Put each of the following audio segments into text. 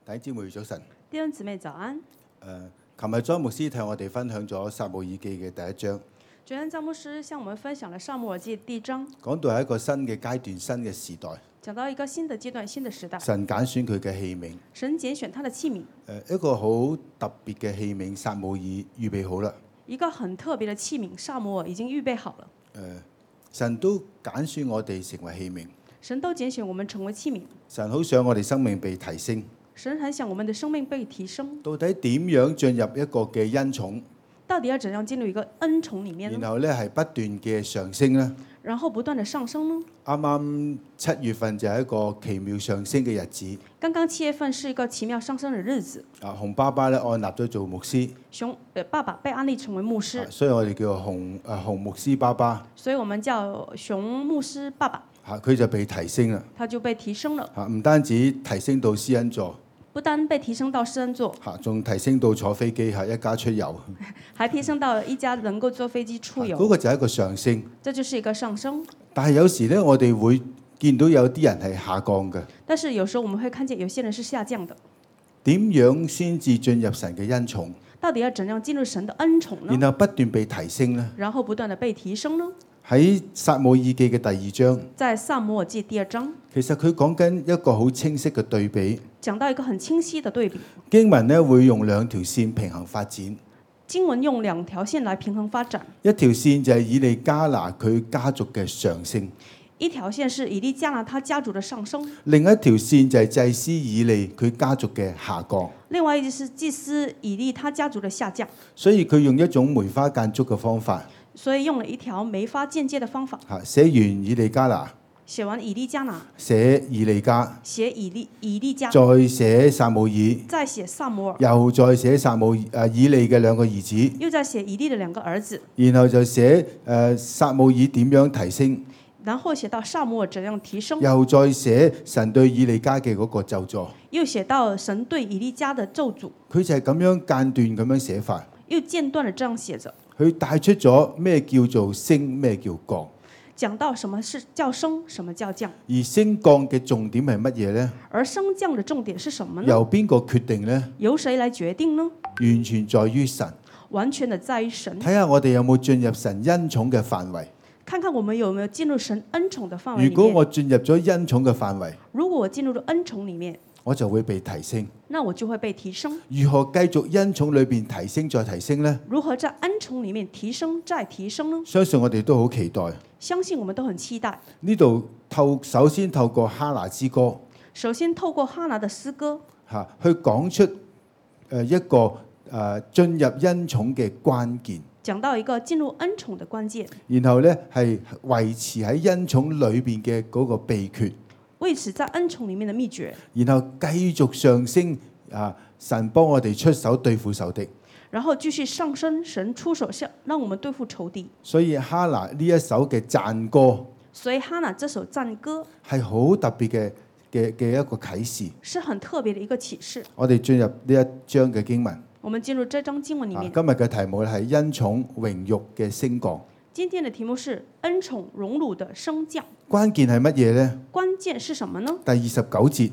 弟兄姊妹早晨。 弟兄姊妹早安。 琴日莊牧師替我哋分享咗撒母耳記嘅第一章， 昨天張牧師向我們分享了撒母耳記第一章， 講到係一個新嘅階段、新嘅時代。 講到一個新的階段、新的時代。 神揀選佢嘅器皿， 神揀選他的器皿。 一個好特別嘅器皿，撒母耳預備好啦。 一個很特別的器皿，撒母耳已經預備好了。 神都揀選我哋成為器皿， 神都揀選我們成為器皿。 神好想我哋生命被提升。 神很想我們的生命被提升。 到底點樣進入一個嘅恩寵？ 到底要怎樣進入一個恩寵裡面呢？ 然後咧係不斷嘅上升呢？ 然後不斷的上升呢？ 啱啱7月份就係一個奇妙上升嘅日子。 剛剛7月份是一個奇妙上升的日子。 洪爸爸咧按立咗做牧師。 爸爸被安立成為牧師。 所以我哋叫做洪牧師爸爸。 所以我們叫熊牧師爸爸。 佢就被提升啦。 他就被提升了。 唔單止提升到施恩座。 不單被提升到施恩座， 仲提升到坐飛機一家出遊， 還提升到一家能夠坐飛機出遊。 嗰個就係一個上升。 這就是一個上升。 但係有時咧，我哋會見到有啲人係下降嘅。 但是有時候我們會看見有些人是下降的。 點樣先至進入神嘅恩寵？ 到底要怎樣進入神的恩寵呢？ 然後不斷被提升呢？ 然後不斷地被提升呢？ 喺撒母耳記嘅第2章， 在撒母耳記第2章， 其實佢講緊一個好清晰嘅對比。 講到一個很清晰的對比。 經文呢會用2條線平衡發展。 經文用2條線來平衡發展。 一條線就係以利加拿佢家族嘅上升。 一條線是以利加拿他家族的上升。 另一條線就係祭司以利佢家族嘅下降。 另外一個是祭司以利他家族的下降。 所以佢用一種梅花間竹嘅方法。 所以用了一條梅花間接的方法。 寫完以利加拿， 寫完以利加拿， 寫以利加， 寫以利加， 再寫撒母耳， 再寫撒母耳， 又再寫以利嘅2個兒子， 又再寫以利的2個兒子， 然後就寫撒母耳點樣提升， 然後寫到撒母耳怎樣提升， 又再寫神對以利加嘅嗰個咒詛， 又寫到神對以利加的咒詛。 佢就係咁樣間斷咁樣寫法， 又間斷地這樣寫着。 佢帶出咗咩叫做升，咩叫降。 講到什麼是叫升，什麼叫降。 而升降嘅重點係乜嘢呢？ 而升降的重點是什麼呢？ 由邊個決定呢？ 由誰來決定呢？ 完全在於神。 完全的在於神。 睇下我哋有冇進入神恩寵嘅範圍。 看看我們有沒有進入神恩寵的範圍裡面。 如果我進入咗恩寵嘅範圍， 如果我進入咗恩寵裡面， 我就會被提升。 那我就會被提升。 如何繼續恩寵裏邊提升再提升呢？ 如何在恩寵裡面提升再提升呢？ 相信我哋都好期待。 相信我們都很期待。 呢度首先透過哈拿之歌， 首先透過哈拿的詩歌去講出一個進入恩寵嘅關鍵。 講到一個進入恩寵的關鍵。 然後呢係維持喺恩寵裏邊嘅嗰個秘訣。 維持在恩寵裡面的秘訣。 然後繼續上升，神幫我哋出手對付仇敵。 然後繼續上升，神出手讓我們對付仇敵。 所以哈拿呢一首嘅讚歌， 所以哈拿這首讚歌係好特別嘅一個啟示， 是很特別的一個啟示。 我哋進入呢一章嘅經文。 我們進入這章經文裡面。 今日嘅題目係恩寵榮辱嘅升降。 今天的題目是恩寵榮辱的升降。 關鍵係乜嘢呢？ 關鍵是什麼呢？ 第29節。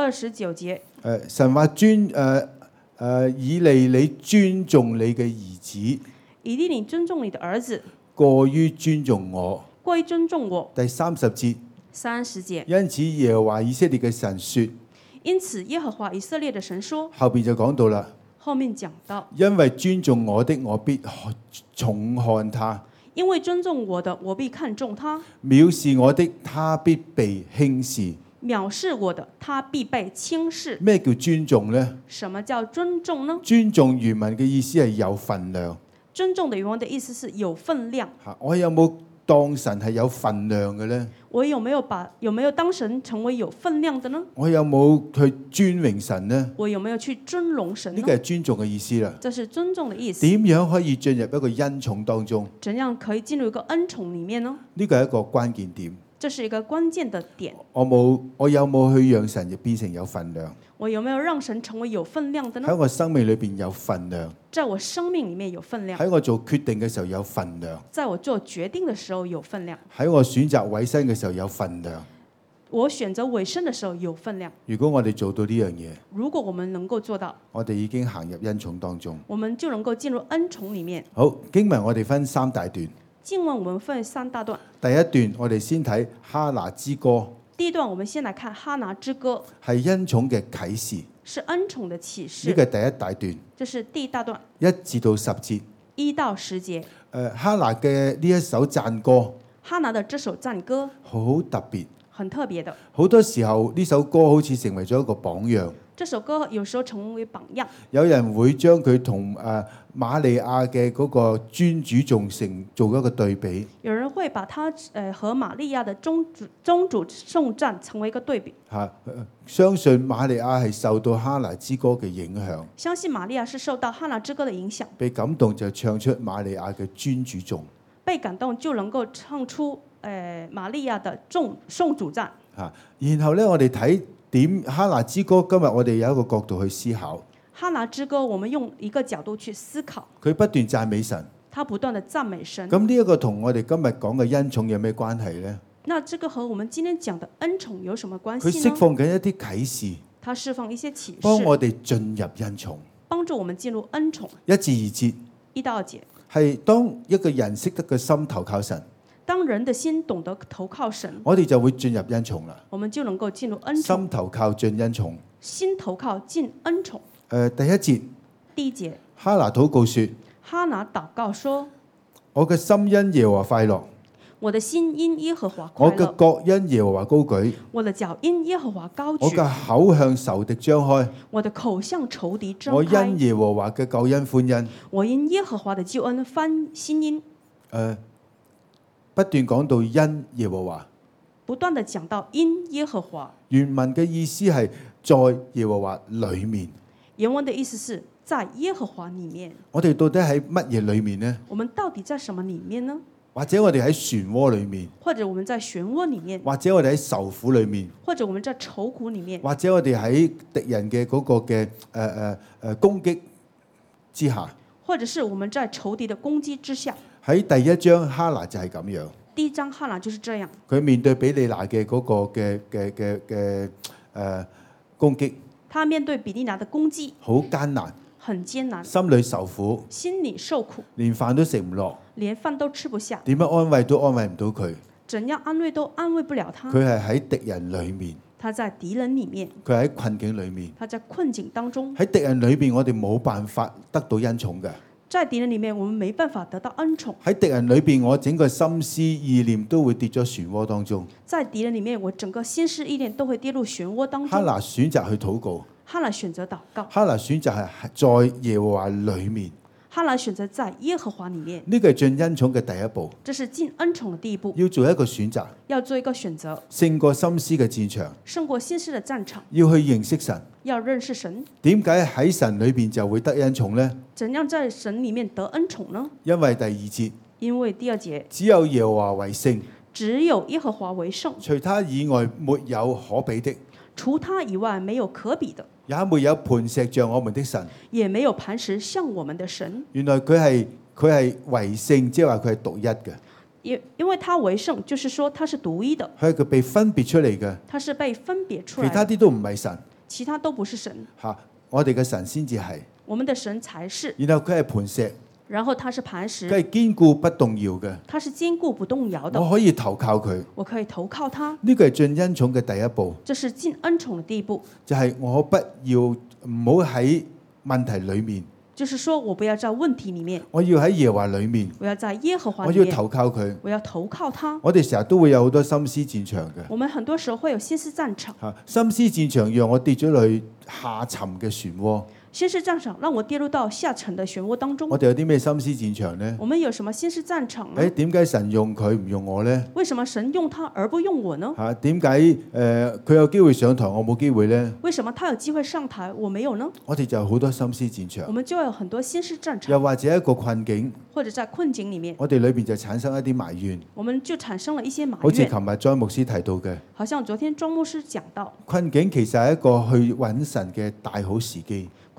29節。 神話以利你尊重你嘅兒子。 以利你尊重你的兒子。 過於尊重我。 過於尊重我。 第30節。 30節。 因此耶和華以色列嘅神說。 因此耶和華以色列的神說。 後邊就講到啦。 後面講到。 因為尊重我的，我必重看他。 因為尊重我的，我必看重他； 藐視我的，他必被輕視。 藐視我的，他必被輕視。 咩叫尊重呢？ 什麼叫尊重呢？ 尊重原文嘅意思係有分量。 尊重的原文的意思是有分量。 我有冇當神係有分量嘅呢？ 我有沒有當神成為有分量的呢？ 我有冇去尊榮神呢？ 我有沒有去尊榮神呢？ 呢個係尊重嘅意思啦。 這是尊重的意思。 點樣可以進入一個恩寵當中？ 怎樣可以進入一個恩寵裡面呢？ 呢個係一個關鍵點。 這是一個關鍵的點。 我有冇去讓神變成有分量？ 我有沒有讓神成為有分量的呢？ 喺我生命裏邊有分量。 在我生命裡面有分量。 喺我做決定嘅時候有分量。 在我做決定的時候有分量。 喺我選擇委身嘅時候有分量。 我選擇委身的時候有分量。 如果我哋做到呢樣嘢， 如果我們能夠做到， 我哋已經行入恩寵當中。 我們就能夠進入恩寵裡面。 好，經文我哋分3大段。 經文我們分3大段。 第一段我哋先睇哈拿之歌。 第一段我們先來看哈拿之歌， 係恩寵嘅啟示。 是恩寵的啟示。 呢個係第一大段。 這是第一大段。 1至到10節。 1到10節。 哈拿嘅呢一首讚歌。 哈拿的這首讚歌好特別。 很特別的。 好多時候呢首歌好似成為咗一個榜樣。 這首歌有時候成為榜樣。 有人會將佢同瑪利亞嘅嗰個尊主頌成做一個對比。 有人會把它和瑪利亞的宗主頌讚成為一個對比。 相信瑪利亞係受到哈拿之歌嘅影響。 相信瑪利亞是受到哈拿之歌的影響。 被感動就唱出瑪利亞嘅尊主頌。 被感動就能夠唱出瑪利亞的頌主讚。 然後咧，我哋睇點哈拿之歌。今日我哋有一個角度去思考。 哈拿之歌，我們用一個角度去思考。 佢不斷讚美神。 他不斷的讚美神。 咁呢一個同我哋今日講嘅恩寵有咩關係呢？ 那這個和我們今天講的恩寵有什麼關係呢？ 佢釋放緊一啲啟示。 他釋放一些啟示， 幫我哋進入恩寵。 幫助我們進入恩寵。 1至2節。 1到2節。 係當一個人識得個心投靠神。 當人的心懂得投靠神， 我哋就會進入恩寵啦。 我們就能夠進入恩寵。 心投靠進恩寵。 心投靠進恩寵。 第一節。 第一節。 哈拿禱告說。 哈拿禱告說： 我嘅心因耶和華快樂。 我的心因耶和華快樂。 我嘅角因耶和華高舉。 我的腳因耶和華高舉。 我嘅口向仇敵張開。 我的口向仇敵張開。 我因耶和華嘅救恩歡欣。 我因耶和華的救恩歡欣欣。 不斷講到因耶和華。 不斷地講到因耶和華。 原文嘅意思係在耶和華裡面。 原文的意思是在耶和華裡面。 我哋到底喺乜嘢裡面呢？ 我們到底在什麼裡面呢？ 或者我哋喺漩渦裡面， 或者我們在漩渦裡面， 或者我哋喺愁苦裡面， 或者我們在愁苦裡面， 或者我哋喺敵人嘅嗰個嘅攻擊之下， 或者是我們在仇敵的攻擊之下。 喺第一章哈拿就係咁樣。 第一章哈拿就是這樣。 佢面對比利拿嘅嗰個攻擊， 他面對比利拿的攻擊， 好艱難， 很艱難， 心裏受苦， 心裏受苦， 連飯都食唔落， 連飯都吃不下， 點樣安慰都安慰唔到佢。 怎樣安慰都安慰不了他。 佢係喺敵人裡面， 他在敵人裡面， 佢喺困境裡面， 他在困境當中。 喺敵人裏邊，我哋冇辦法得到恩寵嘅。 在敵人裡面，我們沒辦法得到恩寵。 喺敵人裏邊，我整個心思意念都會跌咗漩渦當中。 在敵人裡面，我整個心思意念都會跌入漩渦當中。 哈拿選擇去禱告。 哈拿選擇禱告。 哈拿選擇係在耶和華裏面。 哈拿選擇在耶和華裡面。 呢個係進恩寵嘅第一步。 這是進恩寵嘅第一步。 要做一個選擇。 要做一個選擇。 勝過心思嘅戰場。 勝過心思嘅戰場。 要去認識神。 要認識神。 點解喺神裏邊就會得恩寵呢？ 怎樣在神裡面得恩寵呢？ 因為第2節。 因為第2節。 只有耶和華為聖。 只有耶和華為聖。 除他以外沒有可比的。 除他以外沒有可比的。 也沒有磐石像我們的神。 也沒有磐石像我們的神。 原來佢係為聖，即係話佢係獨一嘅。 因為他為聖，就是說他是獨一的。 佢係佢被分別出嚟嘅。 他是被分別出來。 其他啲都唔係神。 其他都不是神。 我哋嘅神先至係。 我們的神才是。 然後佢係磐石。 然後他是磐石。 佢係堅固不動搖嘅。 他是堅固不動搖的。 我可以投靠佢。 我可以投靠他。 呢個係進恩寵嘅第一步。 這是進恩寵嘅第一步。 就係我不要唔好喺問題裡面。 就是說我不要在問題裡面。 我要喺耶和華裡面。 我要在耶和華裡面。 我要投靠佢。 我要投靠他。 我哋成日都會有好多心思戰場嘅。 我們很多時候會有心思戰場。 心思戰場讓我跌咗落去下沉嘅漩渦。 心思戰場讓我跌入到下沉的漩渦當中。 我哋有啲咩心思戰場呢？ 我們有什麼心思戰場呢？ 點解神用佢唔用我呢？ 為什麼神用他而不用我呢？ 點解佢有機會上台，我冇機會呢？ 為什麼他有機會上台，我沒有呢？ 我哋就有好多心思戰場。 我們就有很多心思戰場。 又或者一個困境， 或者在困境裡面， 我哋裏邊就產生一啲埋怨。 我們就產生了一些埋怨。 好似琴日莊牧師提到嘅。 好像昨天莊牧師講到， 困境其實係一個去揾神嘅大好時機。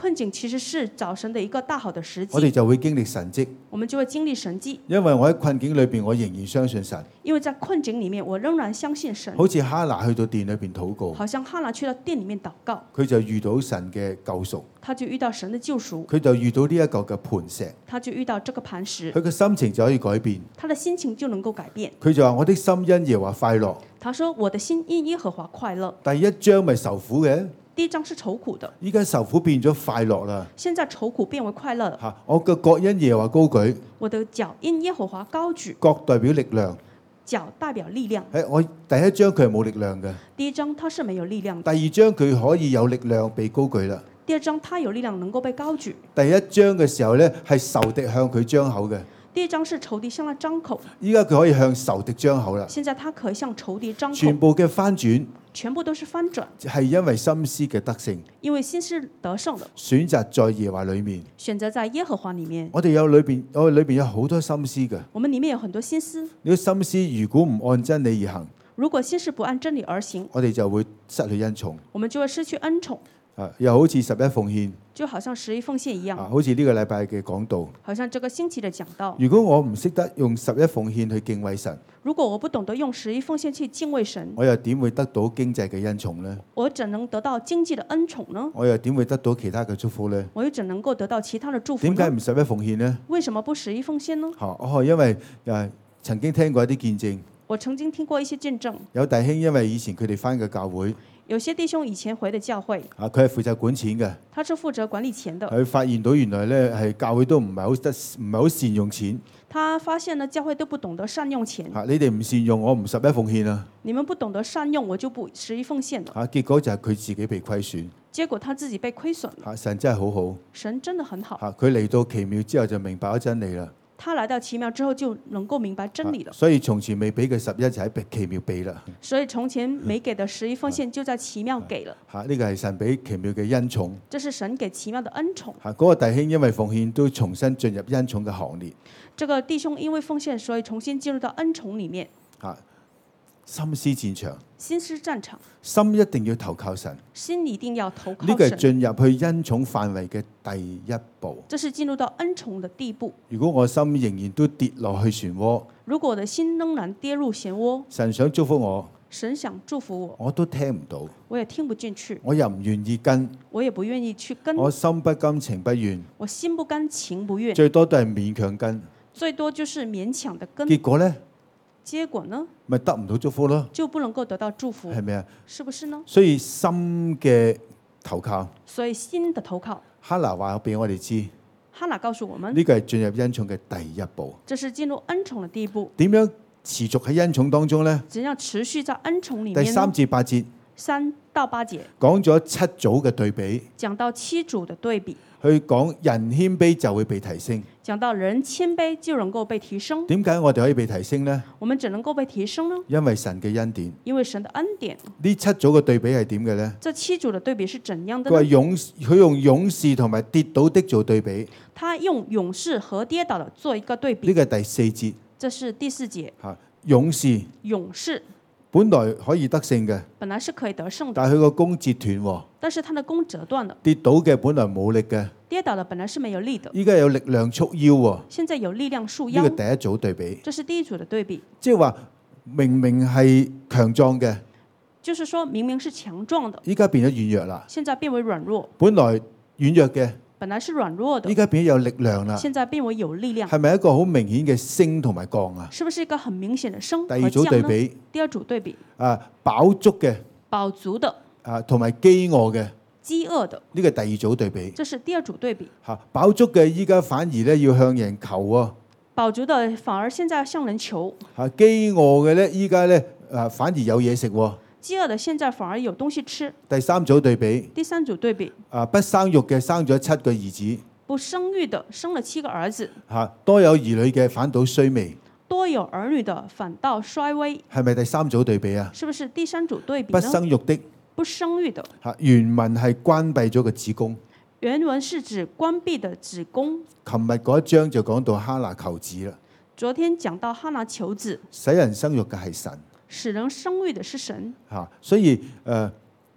困境其實是找神的一個大好的時我哋機， 就會經歷神蹟， 我們就會經歷神蹟。 因為我喺困境裏邊，我仍然相信神。 因為在困境裡面，我仍然相信神。 好似哈拿去到殿裏邊禱告， 好像哈拿去到殿裡面禱告， 佢就遇到神嘅救贖， 他就遇到神的救贖， 佢就遇到呢一個嘅磐石， 他就遇到這個磐石， 佢嘅心情就可以改變。 他的心情就能夠改變。 佢就話：我的心因耶和華快樂。 他說：我的心因耶和華快樂。 第一章咪受苦嘅， 第一章是愁苦的， 依家受苦變咗快樂啦。 現在愁苦變為快樂。 嚇！我嘅腳因耶和華高舉， 我的腳因耶和華高舉， 腳代表力量。 腳代表力量。 喺我第一章佢係冇力量嘅， 第一章他是沒有力量的， 第二章佢可以有力量被高舉啦。 第二章他有力量能夠被高舉。 第一章嘅時候呢，係仇敵向佢張口嘅， 第一章是仇敵向他張口， 依家佢可以向仇敵張口啦。 現在他可以向仇敵張口， 全部嘅翻轉全部都是翻轉， 係因為心思嘅得勝， 因為心是得勝的， 選擇在耶和華裏面。 選擇在耶和華裡面。 我哋裏邊有好多心思嘅， 我們裡面有很多心思， 呢個心思如果唔按真理而行， 如果心思不按真理而行， 我哋就會失去恩寵。 我們就會失去恩寵。 又好似十一奉獻， 就好像十一奉獻一樣， 好似呢個禮拜嘅講道。 好像這個星期的講道。 如果我唔識得用十一奉獻去敬畏神， 如果我不懂得用十一奉獻去敬畏神， 我又點會得到經濟嘅恩寵呢？ 我怎能得到經濟的恩寵呢？ 我又點會得到其他嘅祝福呢？ 我又怎能夠得到其他的祝福呢？ 點解唔十一奉獻呢？ 為什麼不十一奉獻呢？ 因為曾經聽過一啲見證， 我曾經聽過一些見證， 有弟兄因為以前佢哋返嘅教會， 有些弟兄以前回的教會， 佢係負責管錢嘅， 他是負責管理錢的。 佢發現到原來咧係教會都唔係好善用錢。 他發現呢教會都不懂得善用錢。 你哋唔善用，我唔十一奉獻啊！ 你們不懂得善用，我就不十一奉獻了。 結果就係佢自己被虧損。 結果他自己被虧損了。 神真係好好。 神真的很好。 佢嚟到奇妙之後就明白咗真理啦。 他來到奇妙之後就能夠明白真理了。 所以從前未俾嘅十一就喺奇妙俾啦。 所以從前沒給的十一奉獻就在奇妙給了。 呢個係神俾奇妙嘅恩寵。 這是神給奇妙的恩寵。 嗰個弟兄因為奉獻都重新進入恩寵嘅行列。 這個弟兄因為奉獻，所以重新進入到恩寵裡面。 心思戰場， 心思戰場， 心一定要投靠神， 心一定要投靠神。 呢個係進入去恩寵範圍嘅第一步。 這是進入到恩寵的地步。 如果我心仍然都跌落去漩渦， 如果我的心仍然跌入漩渦， 神想祝福我， 神想祝福我， 我都聽唔到， 我也聽不進去， 我又唔願意跟， 我也不願意去跟， 我心不甘情不願， 我心不甘情不願， 最多都係勉強跟， 最多就是勉強的跟。 結果呢？ 結果呢？ 咪得唔到祝福咯， 就不能夠得到祝福， 係咪啊？ 是不是呢？ 所以心嘅投靠， 所以心的投靠。 哈拿話俾我哋知， 哈拿告訴我們， 呢個係進入恩寵嘅第一步。 這是進入恩寵的第一步。 點樣持續喺恩寵當中呢？ 怎樣持續在恩寵裡面呢？ 第3至8節 ，3到8節講咗7組嘅對比， 講到7組的對比。 去講人謙卑就會被提升。 講到人謙卑就能夠被提升。 點解我哋可以被提升呢？ 我們怎能夠被提升呢？ 因為神嘅恩典。 因為神的恩典。 呢7組嘅對比係點嘅呢？ 這7組的對比是怎樣的呢？ 佢用勇士同埋跌倒的做對比。 他用勇士和跌倒的做一個對比。 呢個係第4節。 這是第4節。 勇士。 勇士。 本來可以得勝嘅， 本來是可以得勝的， 但係佢個弓折斷喎。 但是他的弓折斷了。 跌倒嘅本來冇力嘅， 跌倒的本來是沒有力的， 依家有力量束腰喎。 現在有力量束腰。 呢個第一組對比， 這是第一組的對比。 即係話明明係強壯嘅， 就是說明明是強壯的， 依家變咗軟弱啦。 現在變為軟弱。 本來軟弱嘅， 本來是軟弱的， 依家變咗有力量啦。 現在變為有力量。 係咪一個好明顯嘅升同埋降啊？ 是不是一個很明顯的升和降呢？第二組對比， 第二組對比， 飽足嘅， 飽足的， 同埋飢餓嘅， 飢餓的， 呢個第二組對比。 這是第二組對比。 飽足嘅依家反而咧要向人求喎。 飽足的反而現在向人求。 飢餓嘅咧依家咧反而有嘢食喎。 飢餓的現在反而有東西吃。 第三組對比。 第三組對比。 不生育嘅生咗7個兒子。 不生育的生了7個兒子。 多有兒女嘅反倒衰微。 多有兒女的反倒衰微。 係咪第三組對比啊？ 是不是第三組對比呢？ 不生育的。 不生育的。 原文係關閉咗個子宮。 原文是指關閉的子宮。 琴日嗰一章就講到哈拿求子啦。 昨天講到哈拿求子。 使人生育嘅係神。 使人生育的是神。 所以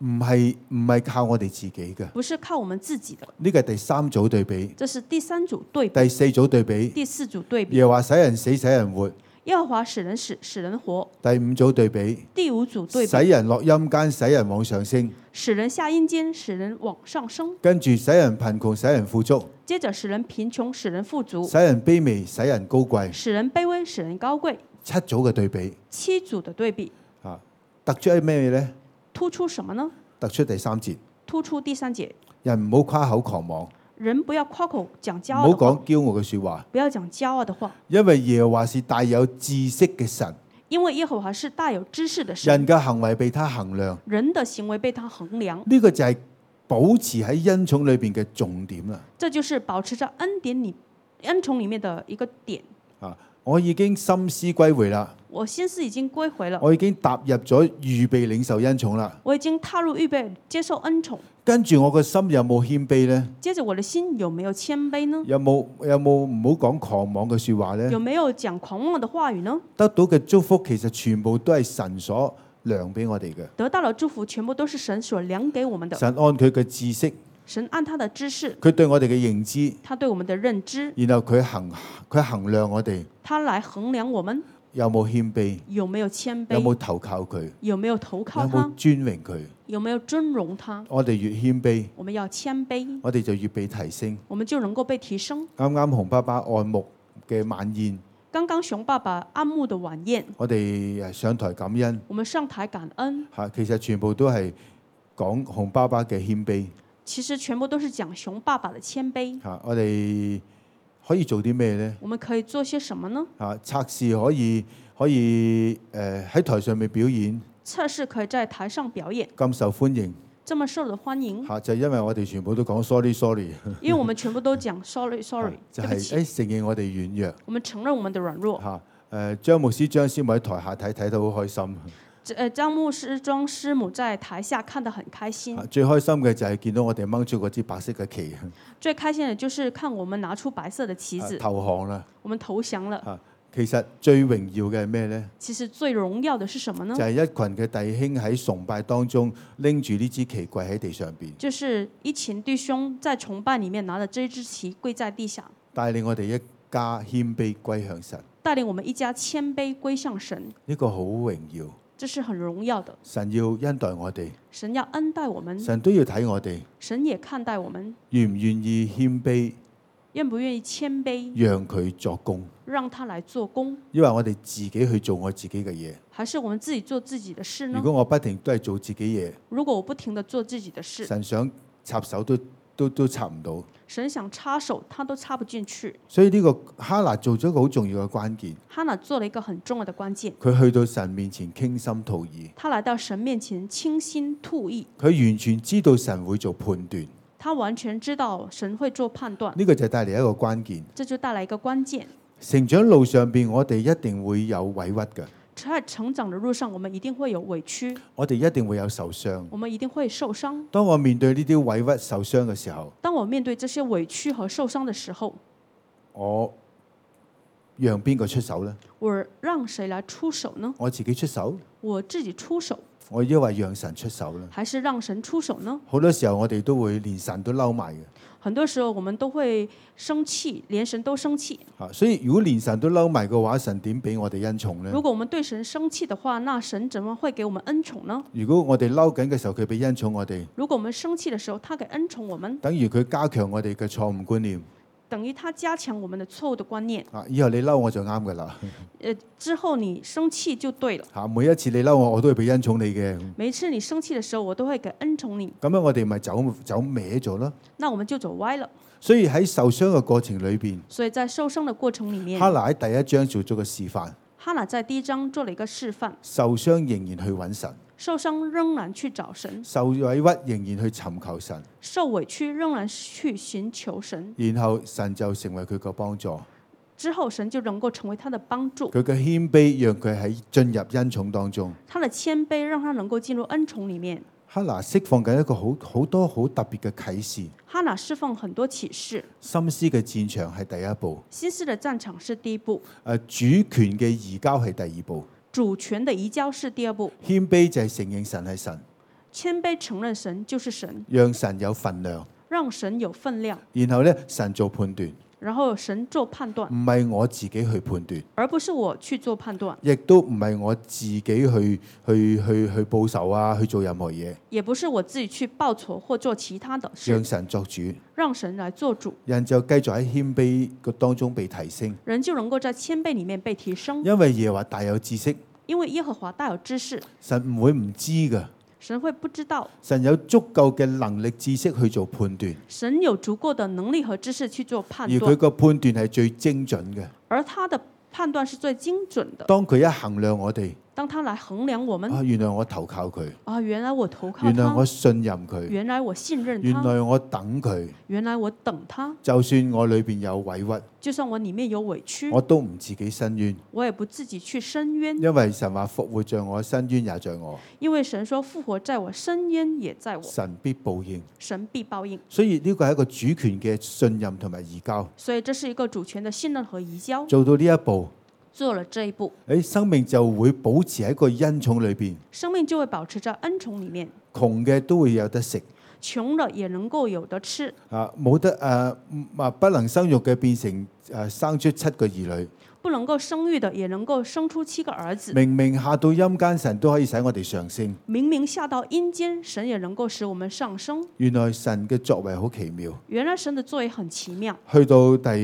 唔係靠我哋自己嘅。 不是靠我們自己的。 呢個係第三組對比， 這是第三組對比。 第四組對比， 第四組對比， 耶和華使人死，使人活。 耶和華使人死，使人活。 第五組對比， 第五組對比， 使人落陰間，使人往上升。 使人下陰間，使人往上升。 跟住使人貧窮，使人富足。 接着使人貧窮，使人富足。 使人卑微，使人高貴。 使人卑微，使人高貴。 七組嘅對比， 七組的對比， 突出係咩呢？ 突出什麼呢？ 突出第三節， 突出第三節， 人唔好誇口狂妄， 人不要誇口講驕唔好傲的話， 講驕傲嘅說話， 不要講驕傲的話， 因為耶和華是大有知識嘅神， 因為耶和華是大有知識的神， 人嘅行為被他衡量， 人的行為被他衡量， 呢個就係保持喺恩寵裏邊嘅重點啦。 這就是保持在恩寵裡面的一個點。 我已經心思歸回啦， 我心思已經歸回了， 我已經踏入咗預備領受恩寵啦。 我已經踏入預備接受恩寵。 跟住我個心有冇謙卑呢？ 接着我的心有沒有謙卑呢？ 有冇唔好講狂妄嘅說話呢？ 有沒有講狂妄的話語呢？ 得到嘅祝福其實全部都係神所量俾我哋嘅。 得到的祝福全部都是神所量給我們的。 神按佢嘅知識， 神按他的知識， 佢對我哋嘅認知， 他對我們的認知， 然後佢衡量我哋他來衡量我們有冇謙卑， 有沒有謙卑， 有冇投靠佢， 有沒有投靠有他， 冇尊榮佢。 有沒有尊榮他。 我哋越謙卑， 我們要謙卑， 我哋就越被提升。 我們就能夠被提升。 啱啱洪爸爸按牧嘅晚宴， 剛剛熊爸爸按牧的晚宴， 我哋上台感恩我們上台感恩， 嚇，其實全部都係講洪爸爸嘅謙卑其實全部都是講熊爸爸的謙卑。 嚇。我哋可以做啲咩呢？ 我們可以做些什麼呢？ 嚇，測試可以喺台上面表演， 測試可以在台上表演， 咁受歡迎這麼受的歡迎， 嚇，就係因為我哋全部都講 sorry， 因為我們全部都講 sorry， 就對不起， 係承認我哋軟弱我們承認我們的軟弱。 嚇。張牧師、張師母喺台下睇得好開心。 張牧師、莊師母在台下看得很開心。 最開心嘅就係見到我哋掹出嗰支白色嘅旗， 最開心的就是看我們拿出白色的旗子， 投降啦。 我們投降了。 其實最榮耀嘅係咩呢？ 其實最榮耀的是什麼呢？ 就係一群嘅弟兄喺崇拜當中拎住呢支旗跪喺地上邊， 就是一群弟兄在崇拜裡面拿着這支旗跪在地下， 帶領我哋一家謙卑歸向神。 帶領我們一家謙卑歸向神， 呢個好榮耀。 這是很榮耀的。 神要恩待我哋， 神要恩待我們， 神都要睇我哋， 神也看待我們， 願唔願意謙卑， 願不願意謙卑， 讓佢作工， 讓他來做工， 因為我哋自己去做我自己嘅嘢。 還是我們自己做自己的事呢？ 如果我不停都係做自己嘢， 如果我不停地做自己的事， 神想插手都插唔到。 神想插手，他都插不進去。 所以呢個哈拿做咗一個好重要嘅關鍵， 哈拿做了一個很重要的關鍵。 佢去到神面前傾心吐意， 他來到神面前傾心吐意， 佢完全知道神會做判斷。 他完全知道神會做判斷。 呢個就帶嚟一個關鍵。 這就帶來一個關鍵。 成長路上邊，我哋一定會有委屈嘅。 在成長的路上，我們一定會有委屈， 我哋一定會有受傷。 我們一定會受傷。 當我面對呢啲委屈受傷嘅時候， 當我面對這些委屈和受傷的時候， 我讓邊個出手呢？ 我讓誰來出手呢？ 我自己出手， 我自己出手， 我因為讓神出手呢？ 還是讓神出手呢？ 好多時候我哋都會連神都嬲埋嘅。 很多時候我們都會生氣，連神都生氣。 所以如果連神都嬲埋嘅話，神點俾我哋恩寵呢？ 如果我們對神生氣的話，那神怎麼會給我們恩寵呢？ 如果我哋嬲緊嘅時候，佢俾恩寵我哋， 如果我們生氣的時候，他給恩寵我們， 等於佢加強我哋嘅錯誤觀念。 等於他加強我們的錯誤的觀念。 以後你嬲我就啱噶啦。 之後你生氣就對了。 每一次你嬲我，我都會俾恩寵你嘅。 每一次你生氣的時候，我都會給恩寵你。 咁樣我哋咪走歪咗咯。 那我們就走歪了。 所以喺受傷嘅過程裏邊， 所以在受傷的過程裡面， 哈拿喺第一章做咗個示範。 哈拿在第一章做了一個示範。 受傷仍然去揾神， 受傷仍然去找神， 受委屈仍然去尋求神， 受委屈仍然去尋求神， 然後神就成為佢個幫助。 之後神就能夠成為他的幫助。 佢嘅謙卑讓佢喺進入恩寵當中。 他的謙卑讓他能夠進入恩寵裡面。 哈拿釋放緊一個好多好特別嘅啟示。 哈拿釋放很多啟示。 心思嘅戰場係第一步。 心思的戰場是第一步。 主權嘅移交係第二步。 主權的移交是第二步。 謙卑就係承認神係神。 謙卑承認神就是神， 讓神有份量， 讓神有分量， 然後咧神做判斷， 然後神做判斷， 唔係我自己去判斷， 而不是我去做判斷， 亦都唔係我自己去報仇啊，去做任何嘢， 也不是我自己去報仇或做其他的事， 讓神作主， 讓神來做主， 人就繼續喺謙卑個當中被提升， 人就能夠在謙卑裡面被提升， 因為耶和華大有知識， 因為耶和華大有知識， 神唔會唔知㗎。 神會不知道， 神有足夠嘅能力知識去做判斷， 神有足夠的能力和知識去做判而佢斷， 個判斷係最精準嘅。 而他的判斷是最精準的。 當佢一衡量我哋， 當他來衡量我們， 原來我投靠佢， 原來我投靠原來我他， 信任佢， 原來我信任他， 原來我等佢， 原來我等他， 就算我裏邊有委屈， 就算我裡面有委屈， 我都唔自己申冤， 我也不自己去申冤， 因為神話復活在我，申冤也在我， 因為神說復活在我，申冤也在我， 神必報應。 神必報應。 所以呢個係一個主權嘅信任同埋移交。 所以這是一個主權的信任和移交。 做到呢一步， 做了這一步， 生命就會保持喺個恩寵裏邊， 生命就會保持在恩寵裡面， 窮嘅都會有得食。 窮了也能夠有得吃， 冇得不能生育嘅變成生出7個兒女， 不能夠生育的也能夠生出7個兒子。 明明下到陰間，神都可以使我哋上升。 明明下到陰間，神也能夠使我們上升。 原來神嘅作為好奇妙。 原來神的作為很奇妙。 去到第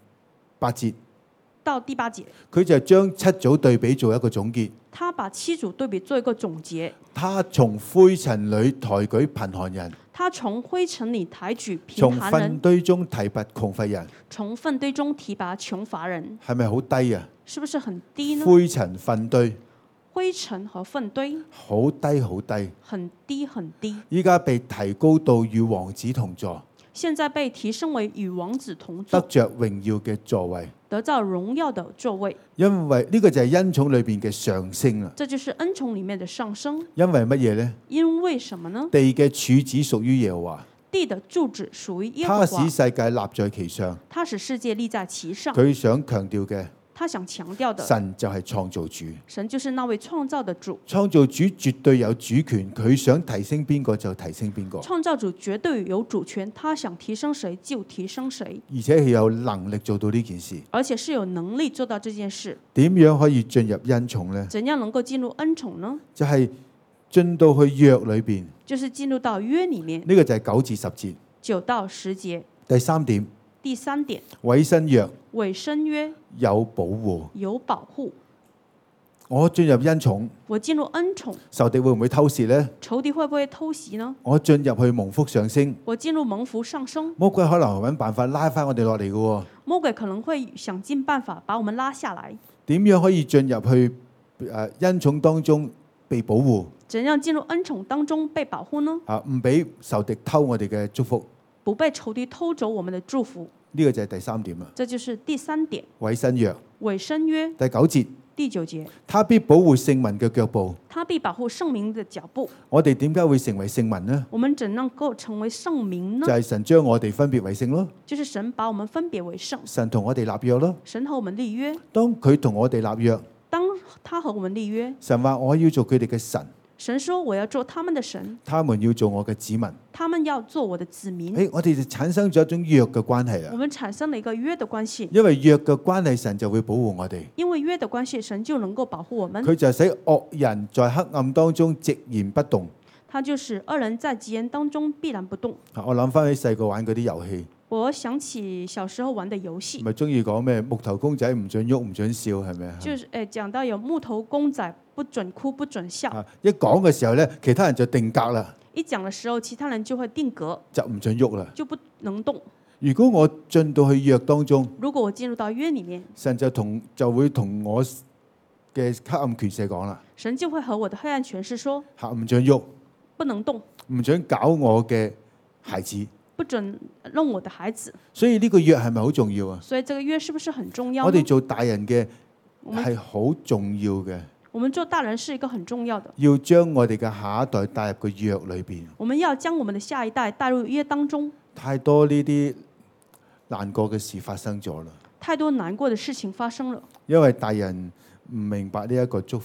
8節， 到第8節， 佢就將7組對比做一個總結。 他把7組對比做一個總結。 他從灰塵裏抬舉貧寒人， 他從灰塵裡抬舉貧從糞寒人， 堆中提拔窮乏人。 從糞堆中提拔窮乏人， 係咪好低啊？ 是不是很低呢？ 灰塵糞堆， 灰塵和糞堆好低好低。 很低很低， 依家被提高到與王子同坐， 現在被提升為與王子同坐， 得着榮耀嘅座位。 得到榮耀的座位。 因為呢個就係恩寵裏邊嘅上升啦。 這就是恩寵裡面的上升。 因為乜嘢呢？ 因為什麼呢？ 地嘅柱子屬於耶和華， 地的柱子屬於耶和他華， 使世界立在其上。 他使世界立在其上。 佢想強調嘅， 他想強調的， 神就係創造主。 神就是那位創造的主。 創造主絕對有主權，佢想提升邊個就提升邊個， 創造主絕對有主權，他想提升誰就提升誰， 而且佢有能力做到呢件事。 而且是有能力做到這件事。 點樣可以進入恩寵呢？ 怎樣能夠進入恩寵呢？ 就係進到去約裏邊， 就是進入到約裡面。 呢個就係9至10節。 9到10節。 第3點， 第3點， 委身約委身約有保護。 有保護。 我進入恩寵， 我進入恩寵， 仇敵會唔會偷竊呢？ 仇敵會不會偷襲呢？ 我進入去蒙福上升， 我進入蒙福上升， 魔鬼可能揾辦法拉翻我哋落嚟嘅喎。 魔鬼可能會想盡辦法把我們拉下來。 點樣可以進入去恩寵當中被保護？ 怎樣進入恩寵當中被保護呢？ 唔俾仇敵偷我哋嘅祝福。 不被仇敵偷走我們的祝福。 呢個就係第3點啦。 這就是第3點。 委身約委身約第9節， 第9節， 他必保護聖民嘅腳步。 他必保護聖民的腳步。 我哋點解會成為聖民呢？ 我們怎能夠成為聖民呢？ 就係神將我哋分別為聖咯。 就是神把我們分別為聖。 神同我哋立約咯。 神和我們立約。 當佢同我哋立約， 當他和我們立約， 神話我要做佢哋嘅神， 神說我要做他們的神， 他們要做我嘅子民。 他們要做我的子民。 我哋就產生咗一種約嘅關係啦。 我們產生了一個約的關係。 因為約嘅關係，神就會保護我哋。 因為約的關係，神就能夠保護我們。 佢就使惡人在黑暗當中寂然不動。 他就是惡人在寂然當中必然不動。 我諗翻起細個玩嗰啲遊戲， 我想起小時候玩的遊戲， 咪中意講咩木頭公仔唔准喐唔准笑，係咪啊？ 就是講到有木頭公仔不准哭不准笑。 一講嘅時候咧，其他人就定格啦。 一講嘅時候，其他人就會定格， 就唔准喐啦， 就不能動。 如果我進到去約當中， 如果我進入到約裡面， 神就會同我嘅黑暗權勢講啦。 神就會和我的黑暗權勢說： 唔准喐， 不能動， 唔准搞我嘅孩子， 不准弄我的孩子。 所以呢個約係咪好重要啊？ 所以這個約是不是很重要呢？ 我哋做大人嘅係好重要嘅。 我們做大人是一個很重要的， 要將我哋嘅下一代帶入個約裏邊。 我們要將我們的下一代帶入約當中。 太多呢啲難過嘅事發生咗啦。 太多難過的事情發生了， 因為大人唔明白呢一個祝福，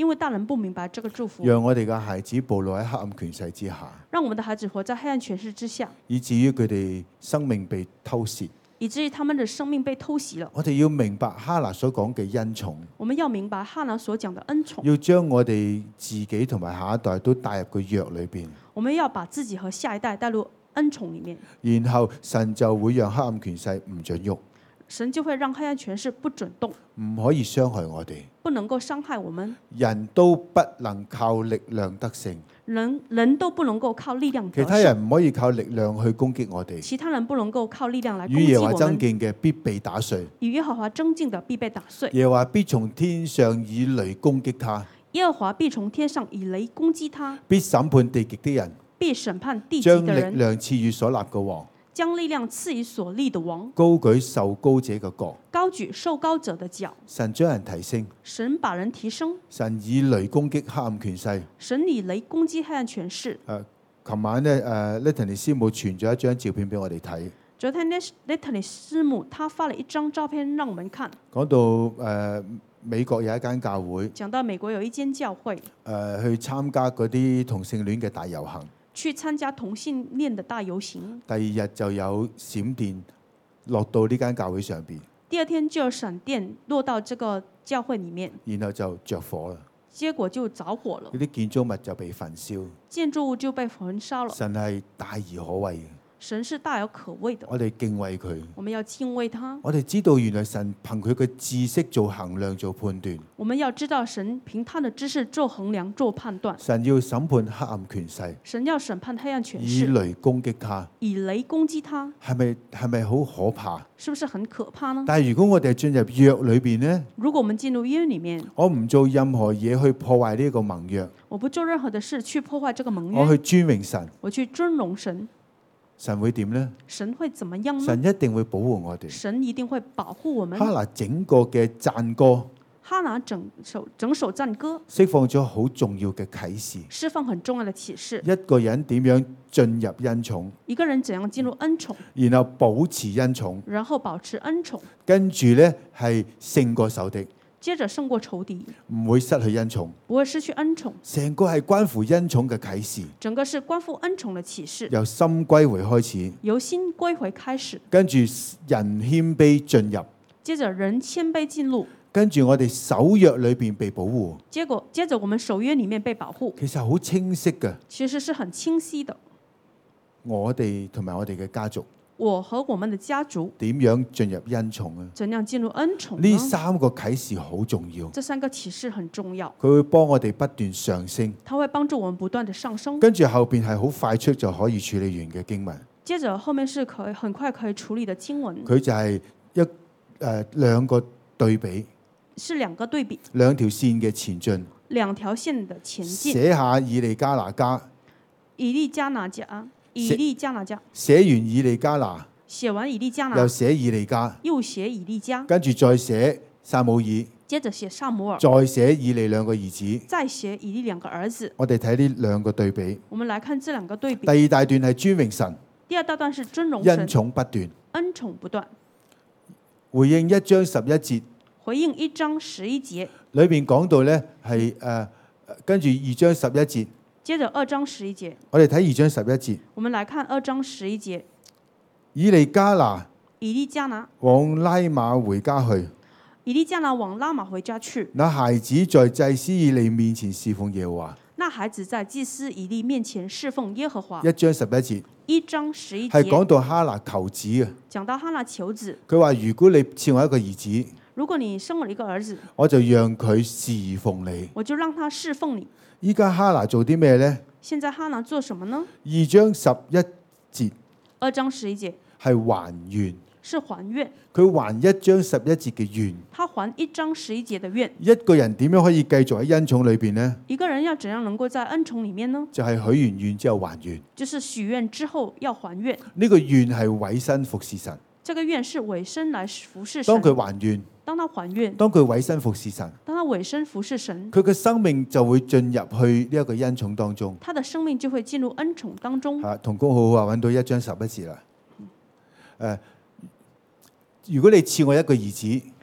因為大人不明白這個祝福， 讓我哋嘅孩子暴露喺黑暗權勢之下， 讓我們的孩子活在黑暗權勢之下， 以至於佢哋生命被偷竊。 以至於他們的生命被偷襲了。 我哋要明白哈拿所講嘅恩寵， 我們要明白哈拿所講的恩寵， 要將我哋自己同埋下一代都帶入個約裏邊， 我們要把自己和下一代帶入恩寵裡面， 然後神就會讓黑暗權勢唔准喐， 神就會讓黑暗權勢不准動， 唔可以傷害我哋。 不能夠傷害我們， 人都不能靠力量得勝， 人都不能夠靠力量得勝， 其他人唔可以靠力量去攻擊我哋。 其他人不能夠靠力量來攻與耶擊我們。 和華爭競嘅必被打碎， 與耶和華爭競的必被打碎， 耶和華必從天上以雷攻擊他， 耶和華必從天上以雷攻擊他， 必審判地極的人， 必審判地極將力的人， 量賜予所立嘅王， 將力量賜予所立的王， 高舉受高者嘅角。 高舉受高者的腳。 神將人提升， 神把人提升， 神以雷攻擊黑暗權勢。 神以雷攻擊黑暗權勢。 琴晚咧，Letany 師母傳咗一張照片俾我哋睇， 昨天 Letany 師母她發了一張照片讓我們看， 講到美國有一間教會， 講到美國有一間教會， 去參加嗰啲同性戀嘅大遊行， 去參加同性戀的大遊行。 第二日就有閃電落到呢間教會上邊， 第二天就有閃電落到這個教會裡面， 然後就着火啦， 結果就着火了， 嗰啲建築物就被焚燒。 建築物就被焚燒了。 神係大而可畏嘅， 神是大有可畏的， 我哋敬畏佢。 我們要敬畏他。 我哋知道原來神憑佢嘅知識做衡量做判斷， 我們要知道神憑他的知識做衡量做判斷。 神要審判黑暗權勢， 神要審判黑暗權以勢， 雷攻擊他， 以雷攻擊他， 係咪好可怕？ 是不是很可怕呢？ 但係如果我哋進入約裏邊呢， 如果我們進入約裡面， 我唔做任何嘢去破壞呢個盟約， 我不做任何的事去破壞這個盟約， 我去尊榮神， 我去尊榮神， 神會點呢？ 神會怎麼樣呢？ 神一定會保護我哋。 神一定會保護我們。 哈拿整個嘅讚歌， 哈拿整首讚歌， 釋放咗好重要嘅啟示。 釋放很重要的啟示。 一個人點樣進入恩寵， 一個人怎樣進入恩寵， 然後保持恩寵， 然後保持恩寵， 跟住呢係勝過仇敵， 接着勝過仇敵， 唔會失去恩寵。 不會失去恩寵。 成個係關乎恩寵嘅啟示， 整個是關乎恩寵的啟示， 由心歸回開始， 由心歸回開始， 跟住人謙卑進入， 接着人謙卑進入， 跟住我哋守約裏邊被保護。 接着我們守約裡面被保護， 其實好清晰嘅， 其實是很清晰的。 我哋同埋我哋嘅家族我和我們的家族點樣進入恩寵啊？ 怎樣進入恩寵呢呢？ 三個啟示好重要， 這三個啟示很重要， 佢會幫我哋不斷上升。 它會幫助我們不斷的上升。 跟住後邊係好快速就可以處理完嘅經文， 接着後面是很快可以處理的經文， 佢就係兩個對比， 是兩個對比， 兩條線嘅前進。 兩條線的前進。 寫下以利加拿家， 以利加拿家，以利加拿家， 寫完以利加拿， 寫完以利加拿， 又寫以利加， 又寫以利加， 跟住再寫撒母耳， 接着寫撒母耳， 再寫以利兩個兒子。 再寫以利兩個兒子。 我哋睇呢兩個對比。 我們來看這兩個對比。 第二大段係尊榮神， 第二大段是尊榮恩神， 寵不斷。 恩寵不斷。 回應1章11節， 回應1章11節， 裏邊講到呢係跟住2章11節， 接着2章11節， 我哋睇2章11節。 我們來看2章11節。 以利加拿以利加拿往拉馬回家去， 以利加拿往拉瑪回家去。 那孩子在祭司以利面前侍奉耶和華。 那孩子在祭司以利面前侍奉耶和華。 1章11節 1章11 係講節到哈拿求子啊， 講到哈拿求子， 佢話如果你賜我一個兒子， 如果你生我一個兒子， 我就讓佢侍奉你。 我就讓他侍奉你。 依家哈拿做啲咩呢？ 現在哈拿做什麼呢 2章11節 ？2章11節係還願， 是還願， 佢還1章11節嘅願。 他還1章11節的願。 一個人點樣可以繼續喺恩寵裏邊呢？ 一個人要怎樣能夠在恩寵裡面呢？ 就係許完願之後還願。 就是許願之後要還願。 呢個願係委身服侍神。 這個願是委身來服侍神。 當佢還願， 當他還願， 當佢委身服侍神， 當他委身服侍神， 佢嘅生命就會進入去呢一個恩寵當中。 他的生命就會進入恩寵當中。 同工好好啊，揾到1章11節啦。如果你賜我一個兒子，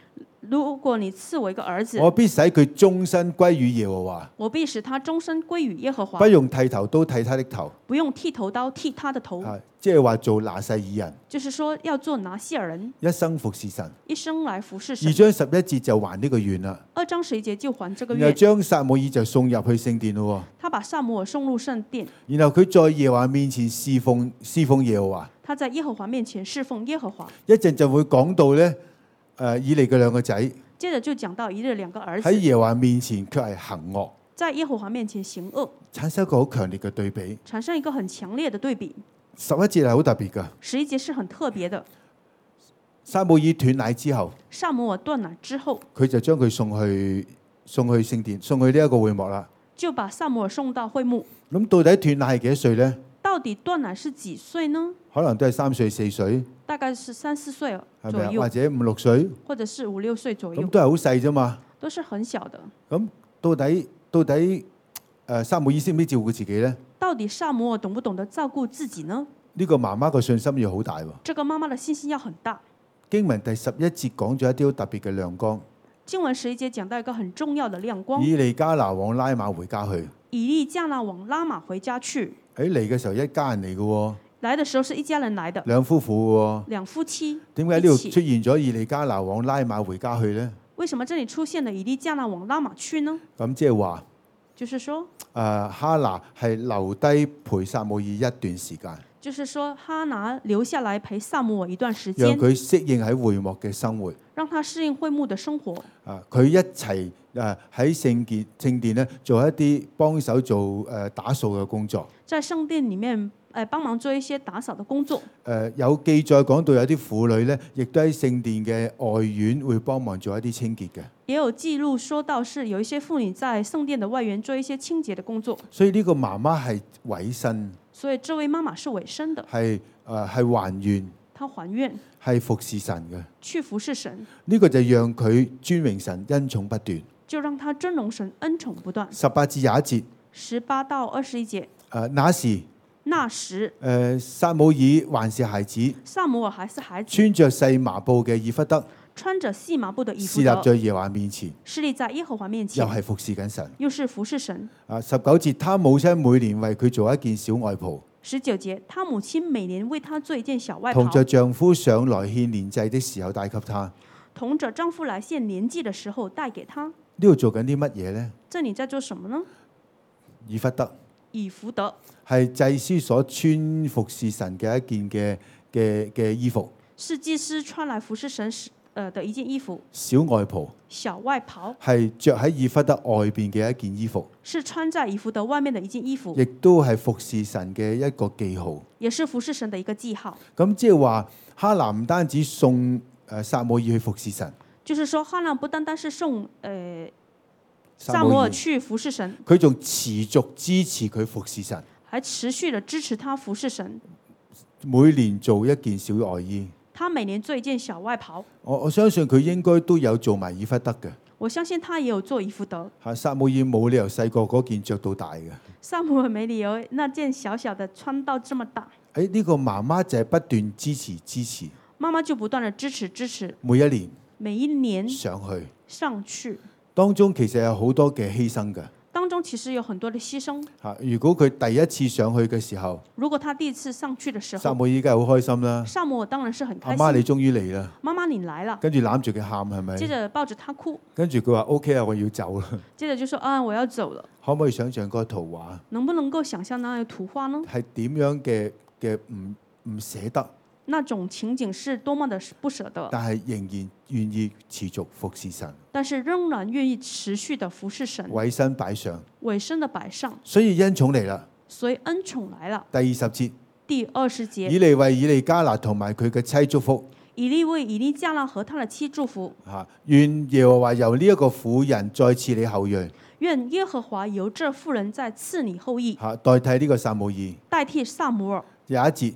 如果你賜我一個兒子， 我必使佢終身歸於耶和華， 我必使他終身歸於耶和華， 不用剃頭刀剃他的頭。 不用剃頭刀剃他的頭。 即係話做拿細耳人， 就是說要做拿細耳人， 一生服侍神。 一生來服侍神。 2章11節就還呢個願啦。 2章11節就還這個然後願。 將撒母耳就送入去聖殿咯。 他把撒母耳送入聖殿， 然後佢在耶和華面前侍奉耶和華。 他在耶和華面前侍奉耶和華。 一陣就會講到咧，以利嘅兩個仔接着就講到以利兩個兒喺子耶和華面前卻係行惡， 在耶和華面前行惡， 產生一個好強烈嘅對比。 產生一個很強烈的對比。 11節係好特別㗎。 11節是很特別的。 撒母耳斷奶之後， 撒母耳斷奶之後， 佢就將佢送去聖殿，送去呢一個會幕啦。 就把撒母耳送到會幕。 咁到底斷奶係幾多歲呢？ 到底斷奶是幾歲呢？ 可能都係3歲4歲， 大概是3、4歲係咪啊？ 左右， 或者5、6歲， 或者是5、6歲左右， 咁都係好細啫嘛。 都是很小的。 咁到底撒母耳識唔識照顧自己呢？ 到底撒母耳懂不懂得照顧自己呢？ 呢個媽媽個信心要好大喎。 這個媽媽的信心要很大。 經文第11節講咗一啲好特別嘅亮光。 經文11節講到一個很重要的亮光。 以利加拿往拉馬回家去。 以利加拿往拉馬回家去。 喺嚟嘅時候一家人嚟嘅喎。 來的時候是一家人來的。 兩夫婦喎。 兩夫妻。 點解呢度出現咗以利加拿往拉馬回家去呢？ 為什麼這裡出現了以利加拿往拉馬去呢？ 咁即係話， 就是說， 哈拿係留低陪撒母耳一段時間。 就是說，哈拿留下來陪撒母耳一段時間， 讓佢適應喺會幕嘅生活。 讓他適應會幕的生活。 佢一齊喺聖殿咧做一啲幫手做打掃嘅工作。 在聖殿裡面幫忙做一些打掃的工作。 有記載講到有啲婦女咧，亦都喺聖殿嘅外院會幫忙做一啲清潔嘅。 也有記錄說到是有一些婦女在聖殿的外園做一些清潔的工作。 所以呢個媽媽係委身。 所以這位媽媽是委身的。 係還願。 她還願。 係服侍神嘅。 去服侍神。 呢個就讓佢尊榮神，恩寵不斷。 就讓他尊榮神，恩寵不斷。 18至21節。 18到21節。 那時，撒母耳還是孩子。 撒母耳還是孩子。 穿着細麻布嘅以弗得。 穿着細麻布的以弗得。 侍立在耶和華面前。 侍立在耶和華面前。 又係服侍緊神。 又是服侍神。 19節，他母親每年為佢做一件小外袍。 19節，他母親每年為他做一件小外袍。 同着丈夫上來獻年祭的時候帶給他。 同着丈夫來獻年祭的時候帶給他。 呢度做緊啲乜嘢呢？ 這你在做什麼呢？ 以弗得。 以弗得係祭司所穿服侍神嘅一件嘅衣服。 是祭司穿來服侍神的一件衣服。 小外袍。 小外袍係着喺以弗得外邊嘅一件衣服。 是穿在以弗得外面的一件衣服。 亦都係服侍神嘅一個記號。 也是服侍神的一個記號。 咁即係話哈拿唔單止送撒母耳去服侍神。 就是說哈拿不單單是送撒母耳去服侍神， 佢仲持續支持佢服侍神， 還持續的支持他服侍神。 每年做一件小外衣， 他每年做一件小外袍。 我相信佢應該都有做埋以弗得嘅。 我相信他也有做以弗得。 撒母耳冇理由細個嗰件着到大嘅。 撒母耳沒理由那件小小的穿到這麼大。 呢個媽媽就係不斷支持。 媽媽就不斷的支持。 每一年上去。 當中其實有好多嘅犧牲嘅。 當中其實有很多的犧牲。 如果佢第一次上去嘅時候， 如果他第一次上去的時候， 撒母耳梗係好開心啦。 撒母耳當然是很開心。 阿媽你終於嚟啦！ 媽媽你來了。 跟住攬住佢喊係咪？ 接着抱着他哭。跟住佢話 OK 啊，我要走啦。 接着就說啊，我要走了。 可唔可以想象嗰個圖畫？ 能不能夠想象那個圖畫呢？ 係點樣嘅唔捨得？ 那種情景是多麼的不捨得， 但係仍然願意持續服侍神， 但是仍然願意持續的服侍神， 委身擺上， 委身的擺上， 所以恩寵嚟啦。 所以恩寵來了。 第20節， 第20節， 以利為以利加拿同埋佢嘅妻祝福， 以利為以利加拿和他的妻祝福。 願耶和華由呢一個婦人再賜你後裔， 願耶和華由這婦人再賜你後裔， 代替呢個撒母耳， 代替撒母耳。 21節。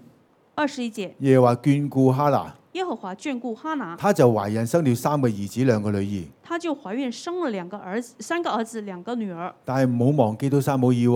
21節， 耶和華眷顧哈拿， 耶和華眷顧哈拿， 他就懷孕生了3個兒子2個女兒， 他就懷孕生了3個兒子2個女兒。 但係唔好忘記到撒母耳喎，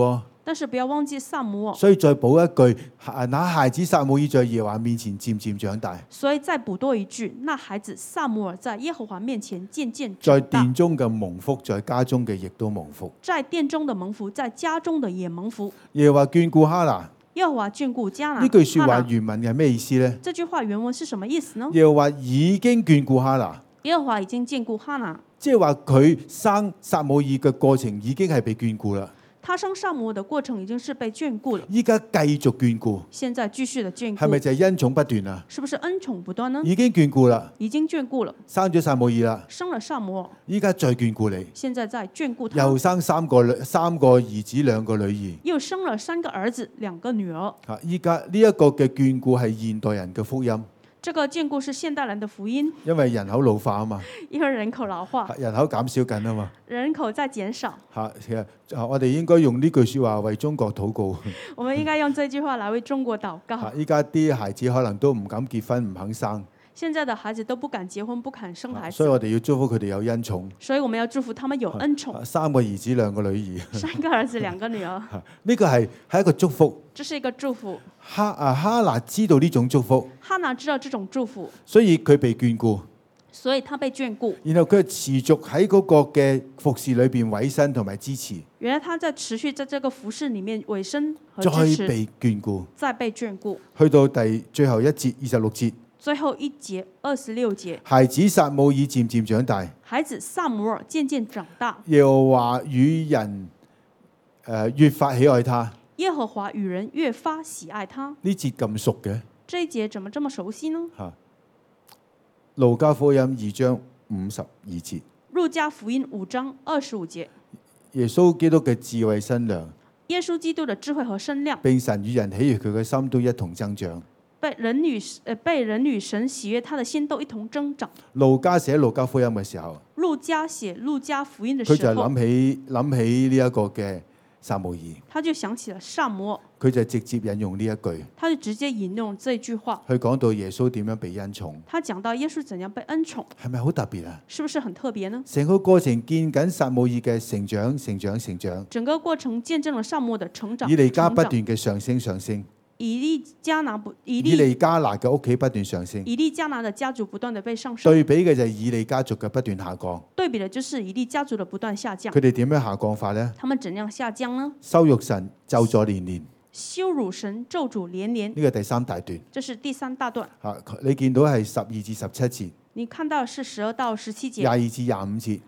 但是不要忘記撒母耳。 所以再補一句，那孩子撒母耳在耶和華面前漸漸長大， 所以再補多一句，那孩子撒母耳在耶和華面前漸漸在長大。 殿中嘅蒙福，在家中嘅亦都蒙福。 在殿中的蒙福，在家中的也蒙福。 耶和華眷顧哈拿， 耶和華眷顧迦南。 呢句説話哈拿原文係咩意思呢？ 這句話原文是什麼意思呢？ 耶和華已經眷顧哈拿， 耶和華已經眷顧哈拿， 即係話佢生撒母耳嘅過程已經係被眷顧啦。 他生撒母耳的過程已經是被眷顧了， 依家繼續眷顧， 現在繼續的眷係咪顧， 就係恩寵不斷啊？ 是不是恩寵不斷呢？ 已經眷顧啦， 已經眷顧了， 生咗撒母耳啦， 生了撒母耳， 依家再眷顧你， 現在在眷顧他， 又生三個兒子兩個女兒。 又生了3個兒子2個女兒。 啊！依家呢一個嘅眷顧係現代人嘅福音， 這個眷顧是現代人的福音， 因為人口老化啊嘛， 因為人口老化， 人口減少緊啊嘛。 人口在減少。 其實我哋應該用呢句説話為中國禱告。 我們應該用這句話來為中國禱告。 依家啲孩子可能都唔敢結婚，唔肯生， 現在的孩子都不敢結婚，不敢生孩子， 所以我哋要祝福佢哋有恩寵。 所以我們要祝福他們有恩寵。 3個兒子2個女兒， 3個兒子2個女兒， 呢個係一個祝福。 這是一個祝福。 哈拿知道呢種祝福， 哈拿知道這種祝福， 所以佢被眷顧， 所以他被眷顧。 然後佢持續喺嗰個嘅服侍裏邊委身同埋支持， 原來他在持續在這個服侍裡面委身和再支持， 被眷顧， 再被眷顧。 去到最後一節26節， 最後一節26節， 孩子撒母耳漸漸長大， 孩子撒母耳漸漸長大， 耶和華與人越發喜愛他。 耶和華與人越發喜愛他。 呢節咁熟嘅， 這一節怎麼這麼熟悉呢？ 路加福音2章52節， 路加福音5章25節， 耶穌基督嘅智慧身量， 耶穌基督的智慧和身量， 並神與人喜悅佢嘅心都一同增長。 被人與神喜悅，他的心都一同增長。 路加寫路加福音嘅時候， 路加寫路加福音的佢就時候， 諗起呢一個嘅撒母耳， 他就想起了撒母耳， 佢就直接引用呢一句， 他就直接引用這句話， 去講到耶穌點樣被恩寵， 他講到耶穌怎樣被恩寵， 係咪好特別啊？ 是不是很特別呢？ 成個過程見緊撒母耳嘅成長， 整個過程見證了撒母耳的成長， 以利家不斷嘅上升， 以利加拿嘅屋企不斷上升， 以利加拿的家族不斷的被上升， 對比嘅就係以利家族嘅不斷下降。 對比的就是以利家族的不斷下降。 佢哋點樣下降法呢？ 他們怎樣下降呢？ 羞辱神，咒詛連連。 羞辱神，咒詛連連。 呢個第3大段。 這是第3大段。 你見到係12至17節。 你看到是12到17節。 22至25節。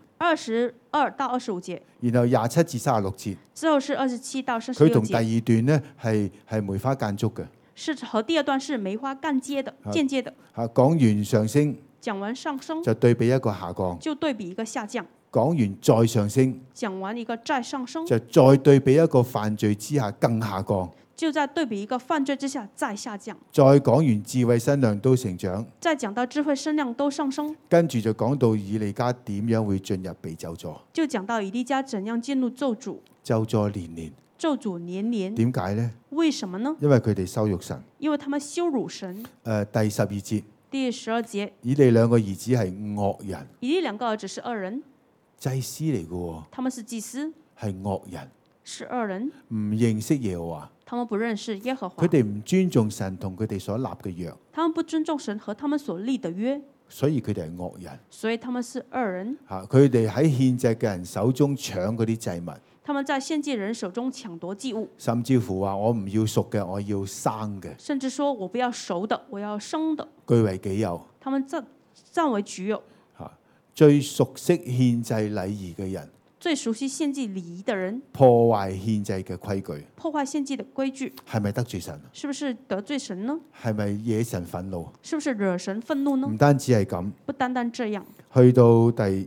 22到25節。 然後27至36節。 之後是27到36節。 佢同第2段呢係梅花間竹嘅。 是和第2段是梅花間接的，間接的。 講完上升。 講完上升。 就對比一個下降。 就對比一個下降。 講完再上升。 講完一個再上升。 就再對比一個犯罪之下更下降。 就在對比一個犯罪之下再下降。 再講完智慧身量都成長。 再講到智慧身量都上升。 跟住就講到以利家點樣會進入被咒詛。 就講到以利家怎樣進入咒詛。 咒詛連連。 咒詛連連。 點解呢？ 為什麼呢？ 因為佢哋羞辱神。 因為他們羞辱神。 第12節。 第12節。 以利2個兒子係惡人。 以利2個兒子是惡人。 祭司嚟嘅喎。 他們是祭司。 係惡人。 是惡人。 唔認識耶和華。 他們不認識耶和華。 佢哋唔尊重神同佢哋所立嘅約。 他們不尊重神和他們所立的約。 所以佢哋係惡人。 所以他們是惡人。 佢哋喺獻祭嘅人手中搶嗰啲祭物。 他們在獻祭人手中搶奪祭物。 甚至乎話我唔要熟嘅，我要生嘅。 甚至說我不要熟的，我要生的。 據為己有。 他們佔為己有。 最熟悉獻祭禮儀嘅人。 最熟悉獻祭禮儀的人， 破壞獻祭嘅規矩， 破壞獻祭的規矩， 係咪得罪神？ 是不是得罪神呢？ 係咪惹神憤怒？ 是不是惹神憤怒呢？ 唔單止係咁， 不單單這樣。 去到第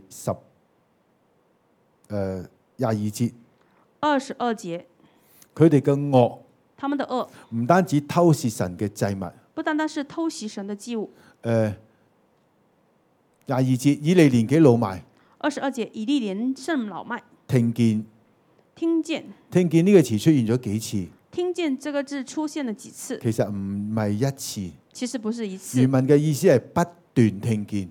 22節 ，22節， 佢哋嘅惡， 他們的惡， 唔單止偷竊神嘅祭物， 不單單是偷襲神的祭物。 22節，以利年紀老邁。 22節，以利年甚老邁。 聽見呢個詞出現咗幾次？ 聽見這個字出現了幾次？ 其實唔係一次。 其實不是一次。 原文嘅意思係不斷聽見。